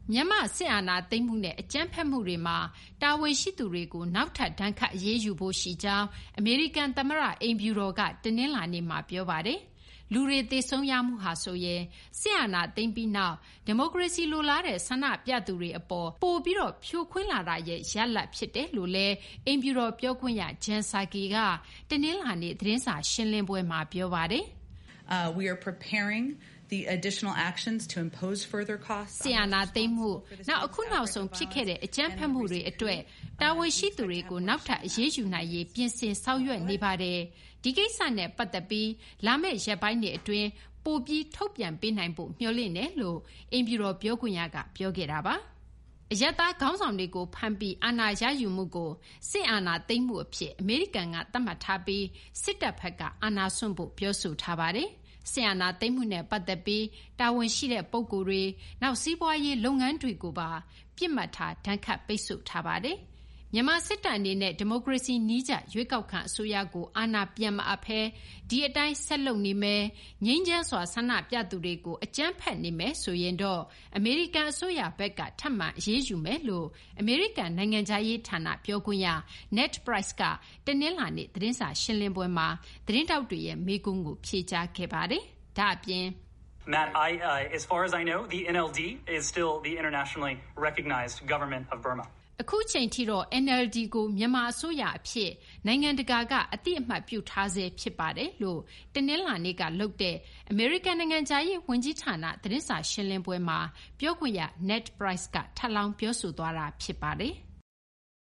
မြန်မာစစ်အာဏာသိမ်းမှုနဲ့အကြမ်းဖက်မှုတွေမှာတာဝန်ရှိသူတွေကိုနောက်ထပ်ဒဏ်ခတ်အရေးယူဖို့ရှိကြောင်းအမေရိကန်သမ္မတအိမ်ဖြူတော်ကတနင်္လာနေ့မှာပြောပါတယ်။လူတွေသေဆုံးရမှုဟာဆိုရင်စစ်အာဏာသိမ်းပြီးနောက်ဒီမိုကရေစီလိုလားတဲ့ဆန္ဒပြသူတွေအပေါ်ပိုပြီးဖြိုခွင်းလာတာရဲ့ရလဒ်ဖြစ်တယ်လို့လည်းအိမ်ဖြူတော်ပြောခွင့်ရဂျန်ဆာကီကတနင်္လာနေ့သတင်းစာရှင်းလင်းပွဲမှာပြောပါတယ်။ We are preparing the additional actions to impose further costs ဆီယနာသိမ်းမှုနောက်အခုနောက်ဆုံးဖြစ်ခဲ့တဲ့အကြမ်းဖက်မှုတွေအတွက်တာဝန်ရှိသူတွေကိုနောက်ထပ်အရေးယူနိုင်ရေးပြင်ဆင်ဆောင်ရွက်နေပါတယ်ဒီကိစ္စနဲ့ပတ်သက်ပြီးလာမယ့်ရက်ပိုင်းတွေအတွင်းပိုပြီးထုတ်ပြန်ပေးနိုင်ဖို့မျှော်လင့်တယ်လို့အိမ်ဖြူတော်ပြောခွင့်ရကပြောခဲ့တာပါအယက်သားခေါင်းဆောင်တွေကိုဖမ်းပြီးအာဏာရယူမှုကိုစစ်အာဏာသိမ်းမှုအဖြစ်အမေရိကန်ကသတ်မှတ်ထားပြီးစစ်တပ်ဘက်ကအာဏာစွန့်ဖို့ပြောဆိုထားပါတယ်ဆီယနာသိမ်းမှုနဲ့ပတ်သက်ပြီးတာဝန်ရှိတဲ့ပုဂ္ဂိုလ်တွေနောက်စီးပွားရေးလုပ်ငန်းတွေကိုပါပြစ်မှတ်ထားဒဏ်ခတ်ပိတ်ဆို့ထားပါတယ်။မြန်မာစစ်တပ်အနေနဲ့ဒီမိုကရေစီနည်းကျရွေးကောက်ခံအစိုးရကိုအာဏာပြန်မအပ်ဘဲဒီအတိုင်းဆက်လုပ်နေမယ်ငြိမ်းချမ်းစွာဆန္ဒပြသူတွေကိုအကြမ်းဖက်နေမယ်ဆိုရင်တော့အမေရိကန်အစိုးရဘက်ကထပ်မံအရေးယူမယ်လို့အမေရိကန်နိုင်ငံခြားရေးဌာနပြောခွင့်ရ Ned Price ကတနင်္လာနေ့သတင်းစာရှင်းလင်းပွဲမှာသတင်းတောက်တွေရဲ့မေးခွန်းကိုဖြေကြားခဲ့ပါတယ်။ဒါအပြင် Matt, as far as I know, the NLD is still the internationally recognized government of Burma. အခုချိန်ထိတော့ NLD ကိုမြန်မာအစိုးရအဖြစ်နိုင်ငံတကာကအသိအမှတ်ပြုထားဆဲဖြစ်ပါတယ်လို့တနင်္လာနေ့ကလုပ်တဲ့အမေရိကန်နိုင်ငံခြားရေးဝန်ကြီးဌာနသတင်းစာရှင်းလင်းပွဲမှာပြောခွင့်ရ Ned Price ကထပ်လောင်းပြောဆိုသွားတာဖြစ်ပါတယ်။